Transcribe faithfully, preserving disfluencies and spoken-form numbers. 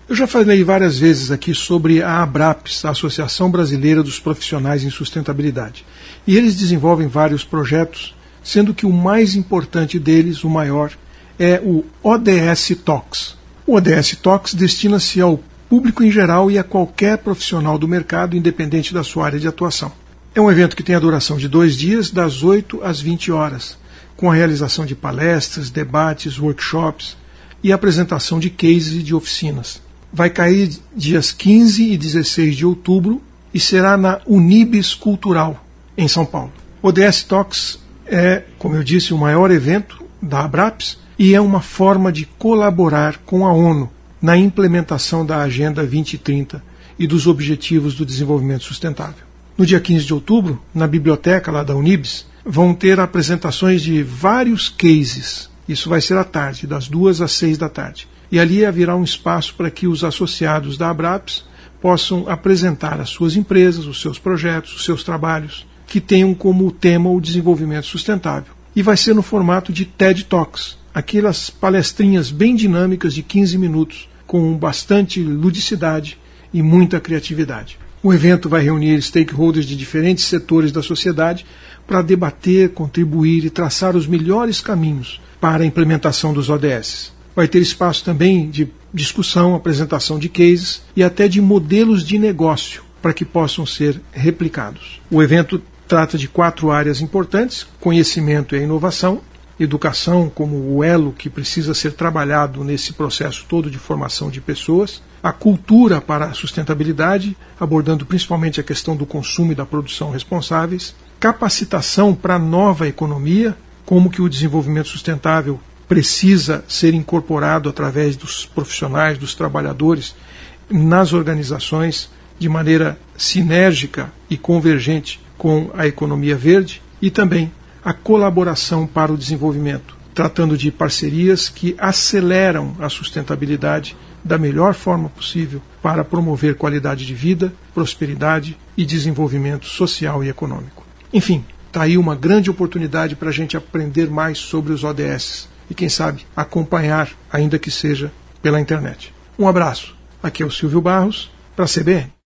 Eu já falei várias vezes aqui sobre a ABRAPS, a Associação Brasileira dos Profissionais em Sustentabilidade. E eles desenvolvem vários projetos, sendo que o mais importante deles, o maior, é o O D S Talks. O O D S Talks destina-se ao público em geral e a qualquer profissional do mercado, independente da sua área de atuação. É um evento que tem a duração de dois dias, das oito às vinte horas, com a realização de palestras, debates, workshops e apresentação de cases e de oficinas. Vai cair dias quinze e dezesseis de outubro e será na Unibis Cultural, em São Paulo. O O D S Talks é, como eu disse, o maior evento da ABRAPS e é uma forma de colaborar com a ONU na implementação da Agenda vinte trinta e dos Objetivos do Desenvolvimento Sustentável. No dia quinze de outubro, na biblioteca lá da Unibis, vão ter apresentações de vários cases. Isso vai ser à tarde, das duas às seis da tarde. E ali haverá um espaço para que os associados da ABRAPS possam apresentar as suas empresas, os seus projetos, os seus trabalhos, que tenham como tema o desenvolvimento sustentável. E vai ser no formato de TED Talks, aquelas palestrinhas bem dinâmicas de quinze minutos, com bastante ludicidade e muita criatividade. O evento vai reunir stakeholders de diferentes setores da sociedade para debater, contribuir e traçar os melhores caminhos para a implementação dos O D S. Vai ter espaço também de discussão, apresentação de cases e até de modelos de negócio para que possam ser replicados. O evento trata de quatro áreas importantes: conhecimento e inovação, educação como o elo que precisa ser trabalhado nesse processo todo de formação de pessoas, a cultura para a sustentabilidade, abordando principalmente a questão do consumo e da produção responsáveis, capacitação para a nova economia, como que o desenvolvimento sustentável precisa ser incorporado através dos profissionais, dos trabalhadores, nas organizações, de maneira sinérgica e convergente com a economia verde, e também a colaboração para o desenvolvimento, tratando de parcerias que aceleram a sustentabilidade da melhor forma possível para promover qualidade de vida, prosperidade e desenvolvimento social e econômico. Enfim, está aí uma grande oportunidade para a gente aprender mais sobre os O D S e, quem sabe, acompanhar, ainda que seja pela internet. Um abraço. Aqui é o Silvio Barros, para a C B N.